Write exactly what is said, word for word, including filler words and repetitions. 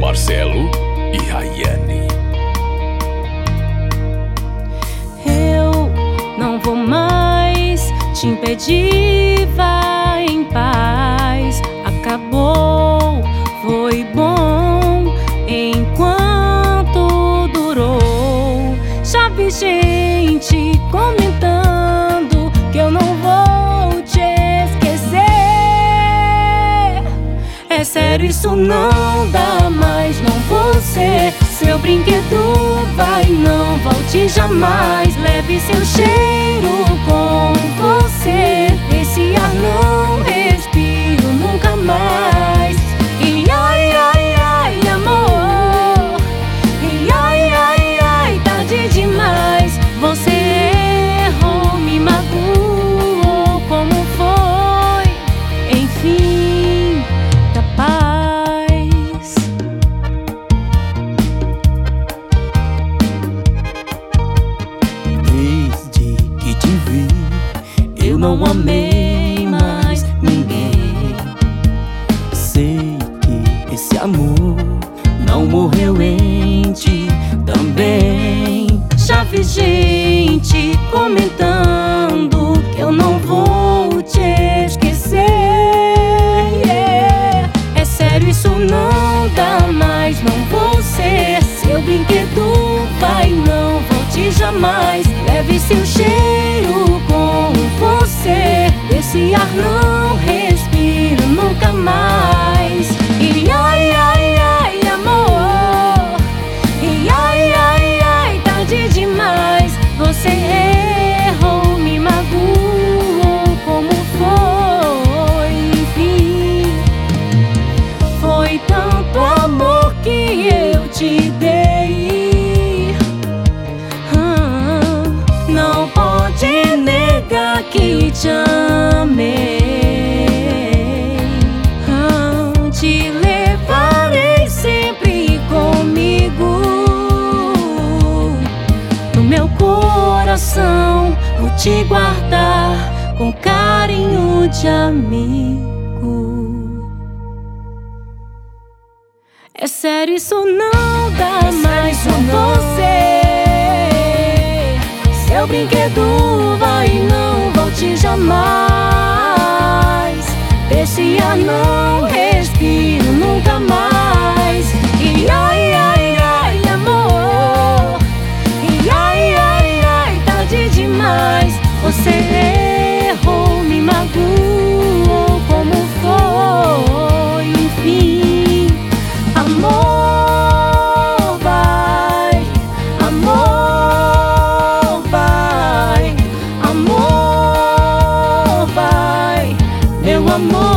Marcelo e Rayane. Eu não vou mais te impedir, vai em paz. Acabou, foi bom enquanto durou. Já vi gente comentando que eu não vou te esquecer. É sério, isso não dá mais, não vou ser seu brinquedo, vai, não volte jamais. Leve seu cheiro com você, esse ar não respiro nunca mais. E ai, ai, ai, amor, e ai, ai, ai, tarde demais. Você errou, me magoou, como foi, enfim, da paz. Desde que te vi, eu não amei mais ninguém. Sei que esse amor não morreu em ti também. Já vi gente comentando que eu não vou te esquecer. Yeah. É sério, isso não dá mais, não vou ser seu brinquedo, vai, não volte jamais. Leve seu cheiro com você, esse ar não respiro nunca mais. E ai, ai, ai, amor, e ai, ai, ai, tarde demais. Você errou, me magoou, como foi, enfim. Foi tanto amor que eu te dei, ah, não pode negar que te amei. Ah, te levarei sempre comigo no meu coração, vou te guardar com carinho de amigo. É sério, isso não dá mais, com você seu brinquedo, vai, não volte jamais. Desse ar não respiro nunca mais. E ai, ai, ai, amor, e ai, ai, ai, tarde demais. Você errou, me magoou, como foi, enfim. Amor, vai, amor, vai, amor, vai, meu amor.